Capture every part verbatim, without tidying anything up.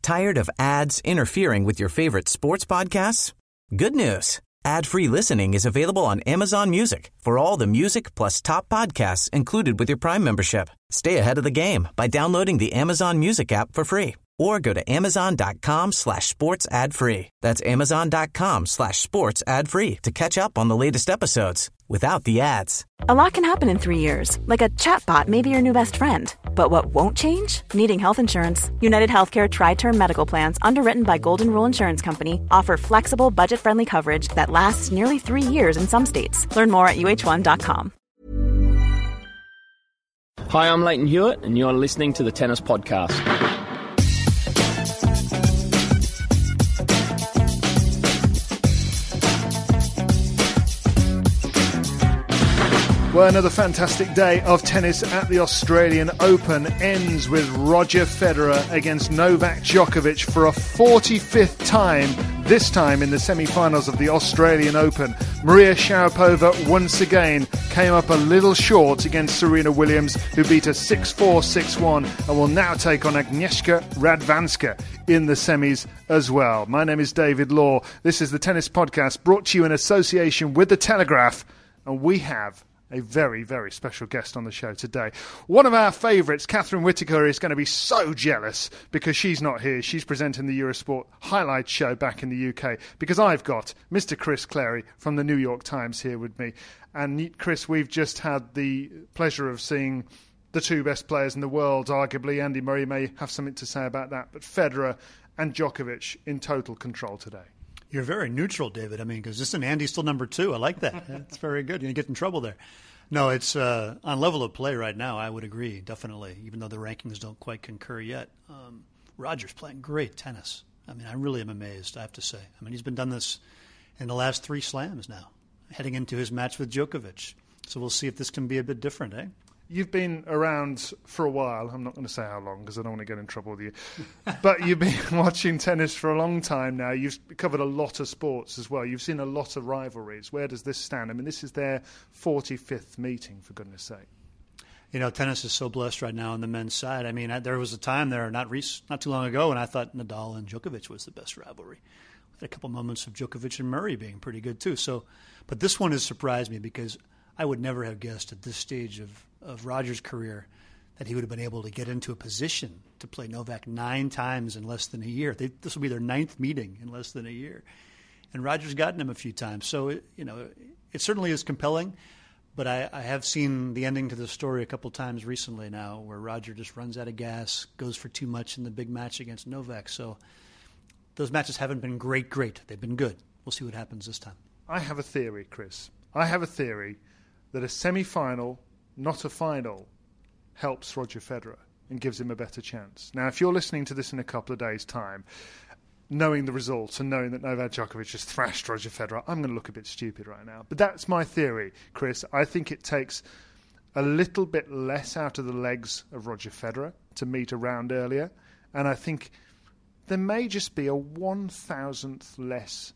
Tired of ads interfering with your favorite sports podcasts? Good news. Ad-free listening is available on Amazon Music for all the music plus top podcasts included with your Prime membership. Stay ahead of the game by downloading the Amazon Music app for free or go to amazon.com slash sports ad free. That's amazon.com slash sports ad free to catch up on the latest episodes without the ads. A lot can happen in three years, like a chatbot may be your new best friend. But what won't change? Needing health insurance. United Healthcare Tri-Term Medical Plans, underwritten by Golden Rule Insurance Company, offer flexible, budget-friendly coverage that lasts nearly three years in some states. Learn more at U H one dot com. Hi, I'm Leighton Hewitt, and you're listening to the Tennis Podcast. Well, another fantastic day of tennis at the Australian Open ends with Roger Federer against Novak Djokovic for a forty-fifth time, this time in the semi-finals of the Australian Open. Maria Sharapova once again came up a little short against Serena Williams, who beat her six four, six one, and will now take on Agnieszka Radwanska in the semis as well. My name is David Law. This is the Tennis Podcast, brought to you in association with The Telegraph, and we have a very, very special guest on the show today. One of our favourites, Catherine Whitaker, is going to be so jealous because she's not here. She's presenting the Eurosport Highlights show back in the U K because I've got Mister Chris Clarey from the New York Times here with me. And Chris, we've just had the pleasure of seeing the two best players in the world, arguably. Andy Murray may have something to say about that, but Federer and Djokovic in total control today. You're very neutral, David. I mean, because this and Andy's still number two. I like that. That's very good. You didn't get in trouble there. No, it's uh, on level of play right now, I would agree, definitely, even though the rankings don't quite concur yet. Um, Roger's playing great tennis. I mean, I really am amazed, I have to say. I mean, he's been done this in the last three slams now, heading into his match with Djokovic. So we'll see if this can be a bit different, eh? You've been around for a while. I'm not going to say how long because I don't want to get in trouble with you. But you've been watching tennis for a long time now. You've covered a lot of sports as well. You've seen a lot of rivalries. Where does this stand? I mean, this is their forty-fifth meeting, for goodness sake. You know, tennis is so blessed right now on the men's side. I mean, I, there was a time there not re- not too long ago when I thought Nadal and Djokovic was the best rivalry. I had a couple moments of Djokovic and Murray being pretty good too. So, but this one has surprised me because I would never have guessed at this stage of of Roger's career that he would have been able to get into a position to play Novak nine times in less than a year. They, this will be their ninth meeting in less than a year. And Roger's gotten him a few times. So, it, you know, it certainly is compelling, but I, I have seen the ending to the story a couple times recently now where Roger just runs out of gas, goes for too much in the big match against Novak. So those matches haven't been great, great. They've been good. We'll see what happens this time. I have a theory, Chris. I have a theory that a semi-final, not a final, helps Roger Federer and gives him a better chance. Now, if you're listening to this in a couple of days' time, knowing the results and knowing that Novak Djokovic has thrashed Roger Federer, I'm going to look a bit stupid right now. But that's my theory, Chris. I think it takes a little bit less out of the legs of Roger Federer to meet a round earlier. And I think there may just be a one thousandth less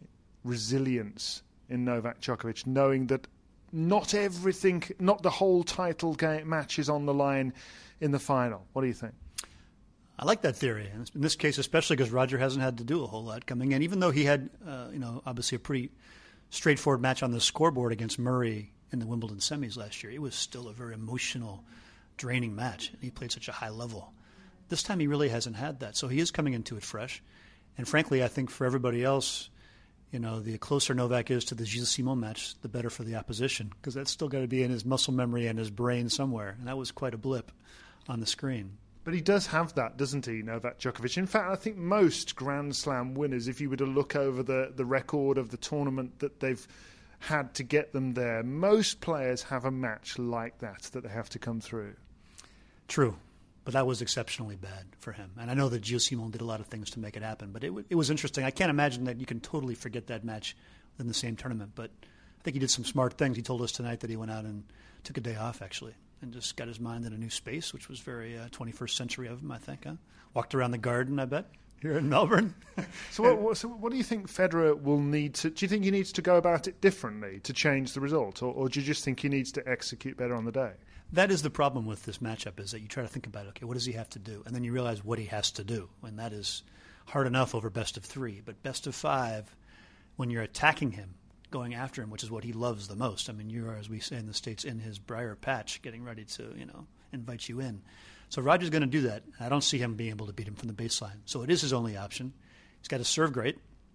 resilience in Novak Djokovic, knowing that not everything, not the whole title game match is on the line in the final. What do you think? I like that theory, and in this case especially because Roger hasn't had to do a whole lot coming in, even though he had, uh, you know, obviously a pretty straightforward match on the scoreboard against Murray in the Wimbledon semis last year. It was still a very emotional, draining match, and he played such a high level. This time he really hasn't had that, so he is coming into it fresh. And frankly, I think for everybody else, you know, the closer Novak is to the Gilles Simon match, the better for the opposition, because that's still got to be in his muscle memory and his brain somewhere. And that was quite a blip on the screen. But he does have that, doesn't he, Novak Djokovic? In fact, I think most Grand Slam winners, if you were to look over the, the record of the tournament that they've had to get them there, most players have a match like that that they have to come through. True. But that was exceptionally bad for him. And I know that Gilles Simon did a lot of things to make it happen, but it, w- it was interesting. I can't imagine that you can totally forget that match in the same tournament, but I think he did some smart things. He told us tonight that he went out and took a day off, actually, and just got his mind in a new space, which was very uh, twenty-first century of him, I think. Huh? Walked around the garden, I bet. Here in Melbourne. so, what, what, so what do you think Federer will need to... Do you think he needs to go about it differently to change the result? Or, or do you just think he needs to execute better on the day? That is the problem with this matchup, is that you try to think about, okay, what does he have to do? And then you realize what he has to do. And that is hard enough over best of three. But best of five, when you're attacking him, going after him, which is what he loves the most. I mean, you are, as we say in the States, in his briar patch, getting ready to, you know, invite you in. So Roger's going to do that. I don't see him being able to beat him from the baseline. So it is his only option. He's got to serve great.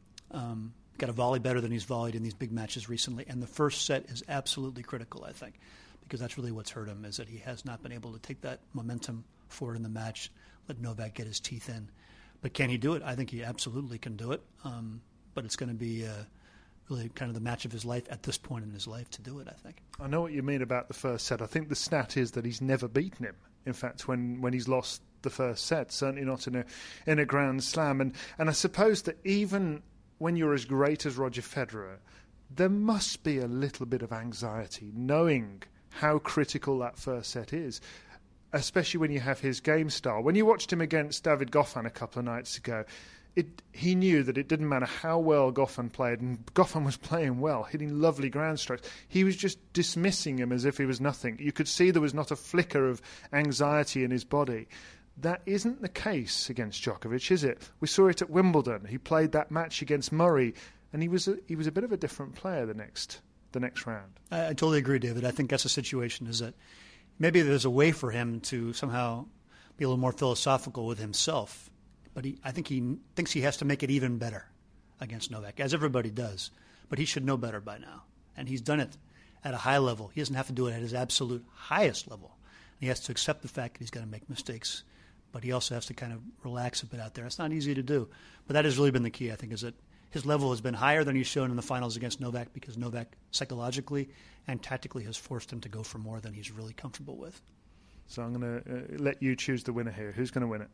Um, got to volley better than he's volleyed in these big matches recently. And the first set is absolutely critical, I think, because that's really what's hurt him, is that he has not been able to take that momentum forward in the match, let Novak get his teeth in. But can he do it? I think he absolutely can do it. Um, but it's going to be... Uh, really kind of the match of his life at this point in his life to do it, I think. I know what you mean about the first set. I think the stat is that he's never beaten him, in fact, when, when he's lost the first set, certainly not in a in a Grand Slam. And, and I suppose that even when you're as great as Roger Federer, there must be a little bit of anxiety knowing how critical that first set is, especially when you have his game style. When you watched him against David Goffin a couple of nights ago, It, he knew that it didn't matter how well Goffin played, and Goffin was playing well, hitting lovely ground strokes. He was just dismissing him as if he was nothing. You could see there was not a flicker of anxiety in his body. That isn't the case against Djokovic, is it? We saw it at Wimbledon. He played that match against Murray, and he was a, he was a bit of a different player the next the next round. I, I totally agree, David. I think that's the situation, is that maybe there's a way for him to somehow be a little more philosophical with himself. But he, I think he thinks he has to make it even better against Novak, as everybody does. But he should know better by now. And he's done it at a high level. He doesn't have to do it at his absolute highest level. He has to accept the fact that he's going to make mistakes. But he also has to kind of relax a bit out there. It's not easy to do. But that has really been the key, I think, is that his level has been higher than he's shown in the finals against Novak, because Novak psychologically and tactically has forced him to go for more than he's really comfortable with. So I'm going to uh, let you choose the winner here. Who's going to win it?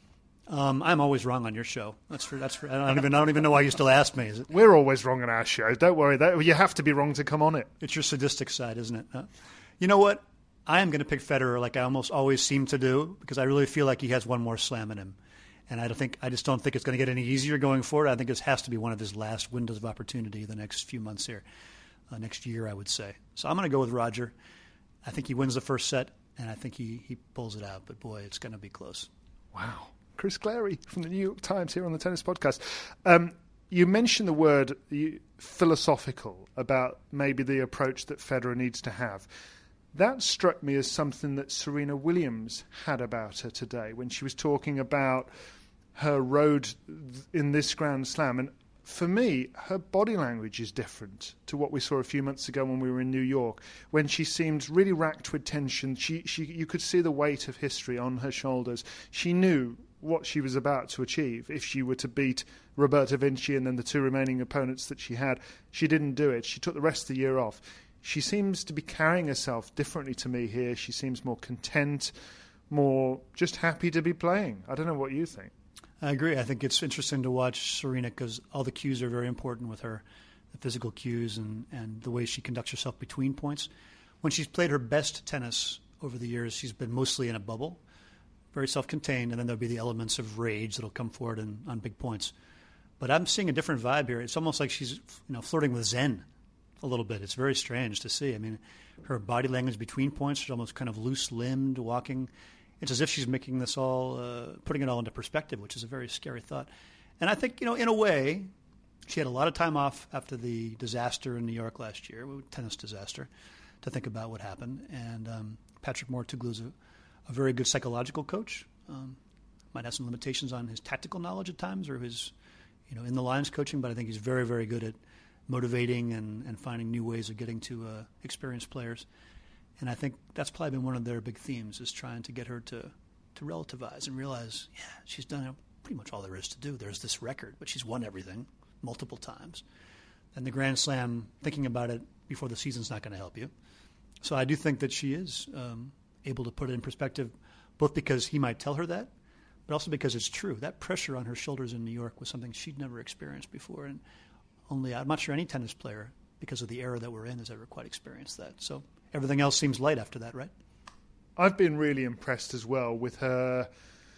Um, I'm always wrong on your show. That's for, that's for, I don't even I don't even know why you still ask me. Is it? We're always wrong on our show. Don't worry. That, you have to be wrong to come on it. It's your sadistic side, isn't it? Uh, you know what? I am going to pick Federer, like I almost always seem to do, because I really feel like he has one more slam in him, and I don't think I just don't think it's going to get any easier going forward. I think this has to be one of his last windows of opportunity the next few months here, uh, next year, I would say. So I'm going to go with Roger. I think he wins the first set, and I think he he pulls it out. But boy, it's going to be close. Wow. Chris Clary from the New York Times here on the Tennis Podcast. Um, you mentioned the word you, philosophical about maybe the approach that Federer needs to have. That struck me as something that Serena Williams had about her today when she was talking about her road in this Grand Slam. And for me, her body language is different to what we saw a few months ago when we were in New York, when she seemed really racked with tension. She, she, you could see the weight of history on her shoulders. She knew what she was about to achieve if she were to beat Roberta Vinci and then the two remaining opponents that she had. She didn't do it. She took the rest of the year off. She seems to be carrying herself differently to me here. She seems more content, more just happy to be playing. I don't know what you think. I agree. I think it's interesting to watch Serena because all the cues are very important with her, the physical cues and, and the way she conducts herself between points. When she's played her best tennis over the years, she's been mostly in a bubble, very self-contained, and then there'll be the elements of rage that'll come forward in, on big points. But I'm seeing a different vibe here. It's almost like she's, you know, flirting with Zen a little bit. It's very strange to see. I mean, her body language between points is almost kind of loose-limbed, walking. It's as if she's making this all, uh, putting it all into perspective, which is a very scary thought. And I think, you know, in a way, she had a lot of time off after the disaster in New York last year, tennis disaster, to think about what happened. And um, Patrick Mouratoglou is a, a very good psychological coach. Um, might have some limitations on his tactical knowledge at times or his, you know, in the lines coaching, but I think he's very, very good at motivating and, and finding new ways of getting to uh, experienced players. And I think that's probably been one of their big themes, is trying to get her to, to relativize and realize, yeah, she's done pretty much all there is to do. There's this record, but she's won everything multiple times. And the Grand Slam, thinking about it before the season's not going to help you. So I do think that she is um, able to put it in perspective, both because he might tell her that, but also because it's true. That pressure on her shoulders in New York was something she'd never experienced before. And only, I'm not sure any tennis player, because of the era that we're in, has ever quite experienced that. So everything else seems light after that, right? I've been really impressed as well with her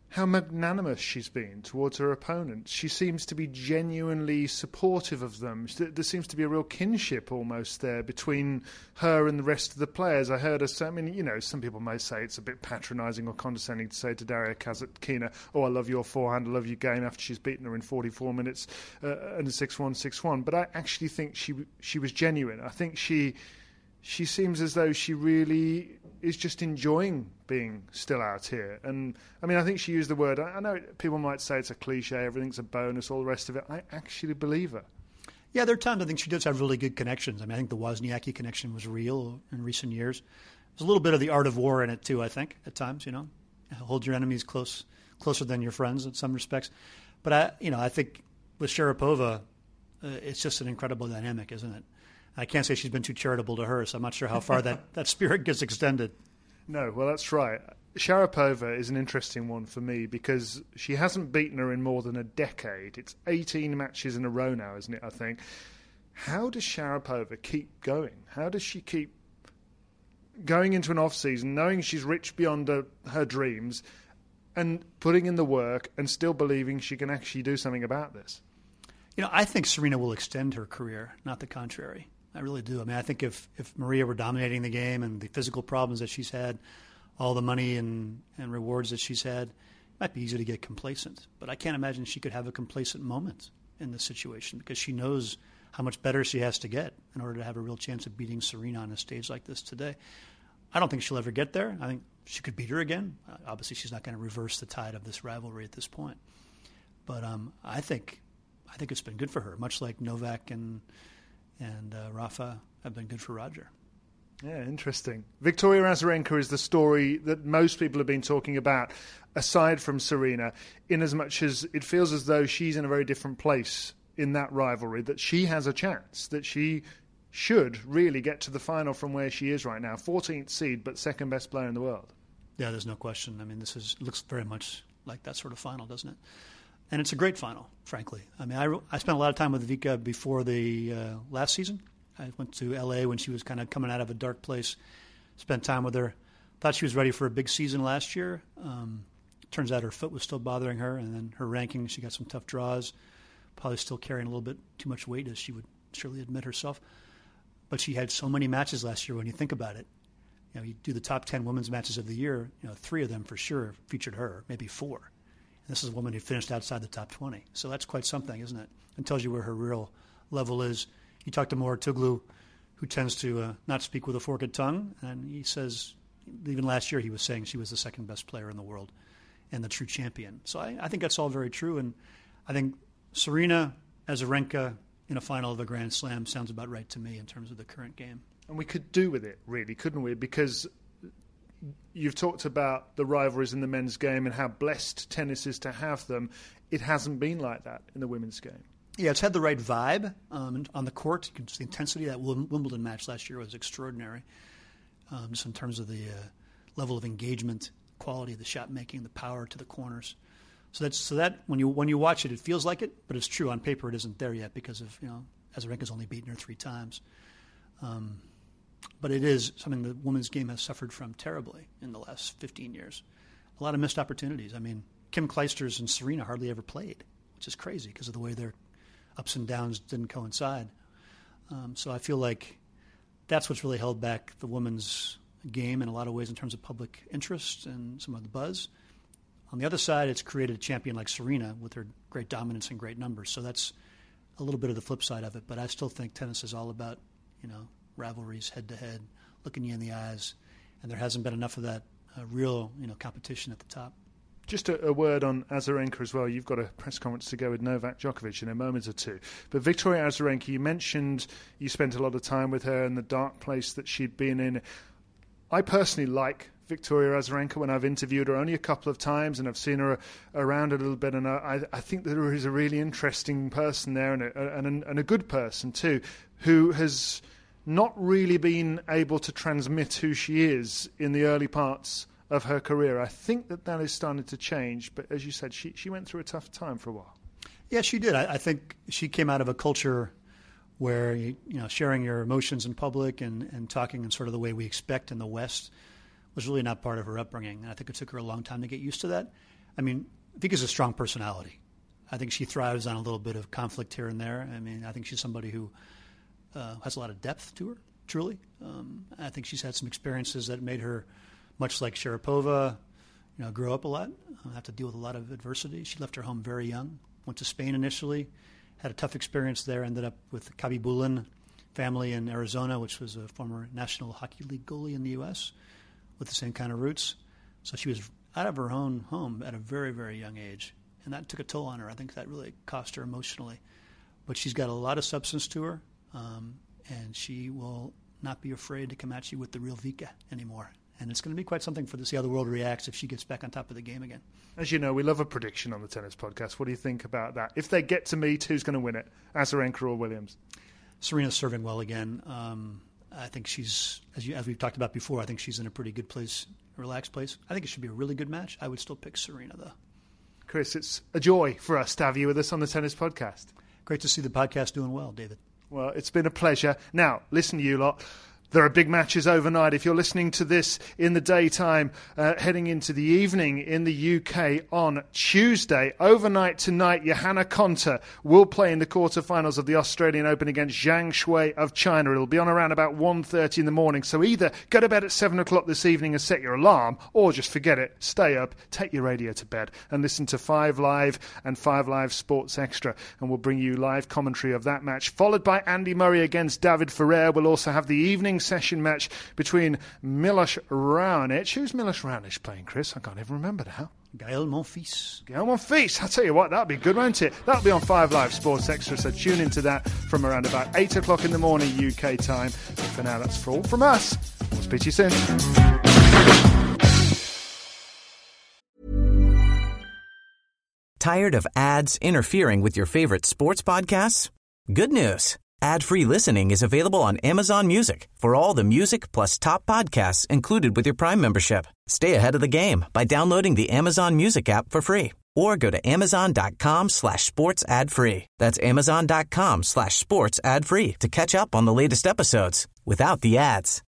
how magnanimous she's been towards her opponents. She seems to be genuinely supportive of them. There seems to be a real kinship almost there between her and the rest of the players. I heard her say, I mean, you know, some people may say it's a bit patronising or condescending to say to Daria Kasatkina, oh, I love your forehand, I love your game, after she's beaten her in forty-four minutes uh, and a six one, six one. But I actually think she she was genuine. I think she she seems as though she really is just enjoying being still out here. And I mean, I think she used the word, I know people might say it's a cliche, everything's a bonus, all the rest of it. I actually believe her. Yeah, there are times I think she does have really good connections. I mean, I think the Wozniacki connection was real in recent years. There's a little bit of the art of war in it too, I think, at times, you know. Hold your enemies close, closer than your friends in some respects. But, I, you know, I think with Sharapova, uh, it's just an incredible dynamic, isn't it? I can't say she's been too charitable to her, so I'm not sure how far that, that spirit gets extended. No, well, that's right. Sharapova is an interesting one for me because she hasn't beaten her in more than a decade. It's eighteen matches in a row now, isn't it, I think? How does Sharapova keep going? How does she keep going into an off-season, knowing she's rich beyond her, her dreams, and putting in the work and still believing she can actually do something about this? You know, I think Serena will extend her career, not the contrary. I really do. I mean, I think if, if Maria were dominating the game and the physical problems that she's had, all the money and, and rewards that she's had, it might be easy to get complacent. But I can't imagine she could have a complacent moment in this situation because she knows how much better she has to get in order to have a real chance of beating Serena on a stage like this today. I don't think she'll ever get there. I think she could beat her again. Uh, obviously, she's not going to reverse the tide of this rivalry at this point. But um, I think I think it's been good for her, much like Novak and and uh, Rafa have been good for Roger. Yeah, interesting. Victoria Azarenka is the story that most people have been talking about, aside from Serena, in as much as it feels as though she's in a very different place in that rivalry, that she has a chance, that she should really get to the final from where she is right now. fourteenth seed, but second best player in the world. Yeah, there's no question. I mean, this is looks very much like that sort of final, doesn't it? And it's a great final, frankly. I mean, I, I spent a lot of time with Vika before the uh, last season. I went to L A when she was kind of coming out of a dark place, spent time with her. Thought she was ready for a big season last year. Um, turns out her foot was still bothering her, and then her ranking, she got some tough draws, probably still carrying a little bit too much weight, as she would surely admit herself. But she had so many matches last year when you think about it. You know, you do the top ten women's matches of the year, you know, three of them for sure featured her, maybe four. This is a woman who finished outside the top twenty. So that's quite something, isn't it? It tells you where her real level is. You talk to Mouratoglou, who tends to uh, not speak with a forked tongue, and he says, even last year he was saying she was the second best player in the world and the true champion. So I, I think that's all very true, and I think Serena Azarenka in a final of a Grand Slam sounds about right to me in terms of the current game. And we could do with it, really, couldn't we? Because you've talked about the rivalries in the men's game and how blessed tennis is to have them. It hasn't been like that in the women's game. Yeah, it's had the right vibe um, on the court. The intensity of that Wimbledon match last year was extraordinary, um, just in terms of the uh, level of engagement, quality of the shot making, the power to the corners. So that's so that when you when you watch it, it feels like it, but it's true on paper. It isn't there yet because of you know Azarenka's only beaten her three times. Um, But it is something the women's game has suffered from terribly in the last fifteen years. A lot of missed opportunities. I mean, Kim Clijsters and Serena hardly ever played, which is crazy because of the way their ups and downs didn't coincide. Um, so I feel like that's what's really held back the women's game in a lot of ways in terms of public interest and some of the buzz. On the other side, it's created a champion like Serena with her great dominance and great numbers. So that's a little bit of the flip side of it. But I still think tennis is all about, you know, rivalries head-to-head, looking you in the eyes, and there hasn't been enough of that uh, real, you know, competition at the top. Just a, a word on Azarenka as well. You've got a press conference to go with Novak Djokovic in a moment or two. But Victoria Azarenka, you mentioned you spent a lot of time with her in the dark place that she'd been in. I personally like Victoria Azarenka when I've interviewed her only a couple of times, and I've seen her around a little bit, and I, I think that there is a really interesting person there, and a, and, a, and a good person too, who has not really been able to transmit who she is in the early parts of her career. I think that that is starting to change, but as you said, she, she went through a tough time for a while. Yeah, she did. I, I think she came out of a culture where, you know, sharing your emotions in public and, and talking in sort of the way we expect in the West was really not part of her upbringing. And I think it took her a long time to get used to that. I mean, Vika's a strong personality. I think she thrives on a little bit of conflict here and there. I mean, I think she's somebody who uh, has a lot of depth to her, truly. Um, I think she's had some experiences that made her, much like Sharapova, you know, grow up a lot, uh, have to deal with a lot of adversity. She left her home very young, went to Spain initially, had a tough experience there, ended up with Khabibulin family in Arizona, which was a former National Hockey League goalie in the U S with the same kind of roots. So she was out of her own home at a very, very young age. And that took a toll on her. I think that really cost her emotionally. But she's got a lot of substance to her, um, and she will not be afraid to come at you with the real Vika anymore. And it's going to be quite something for to see how the world reacts if she gets back on top of the game again. As you know, we love a prediction on the Tennis Podcast. What do you think about that? If they get to meet, who's going to win it, Azarenka or Williams? Serena's serving well again. Um, I think she's, as, you, as we've talked about before, I think she's in a pretty good place, a relaxed place. I think it should be a really good match. I would still pick Serena, though. Chris, it's a joy for us to have you with us on the Tennis Podcast. Great to see the podcast doing well, David. Well, it's been a pleasure. Now, listen, you lot. There are big matches overnight. If you're listening to this in the daytime, uh, heading into the evening in the U K on Tuesday, overnight tonight, Johanna Konta will play in the quarterfinals of the Australian Open against Zhang Shui of China. It'll be on around about one thirty in the morning. So either go to bed at seven o'clock this evening and set your alarm, or just forget it. Stay up, take your radio to bed, and listen to Five Live and Five Live Sports Extra. And we'll bring you live commentary of that match, followed by Andy Murray against David Ferrer. We'll also have the evening session match between Milos Raonic. Who's Milos Raonic playing, Chris? I can't even remember now. Gael Monfils. Gael Monfils. I'll tell you what, that'll be good, won't it? That'll be on Five Live Sports Extra, so tune into that from around about eight o'clock in the morning U K time. But for now, that's for all from us. We'll speak to you soon. Tired of ads interfering with your favorite sports podcasts? Good news. Ad-free listening is available on Amazon Music for all the music plus top podcasts included with your Prime membership. Stay ahead of the game by downloading the Amazon Music app for free or go to amazon.com slash sports ad free. That's amazon.com slash sports ad free to catch up on the latest episodes without the ads.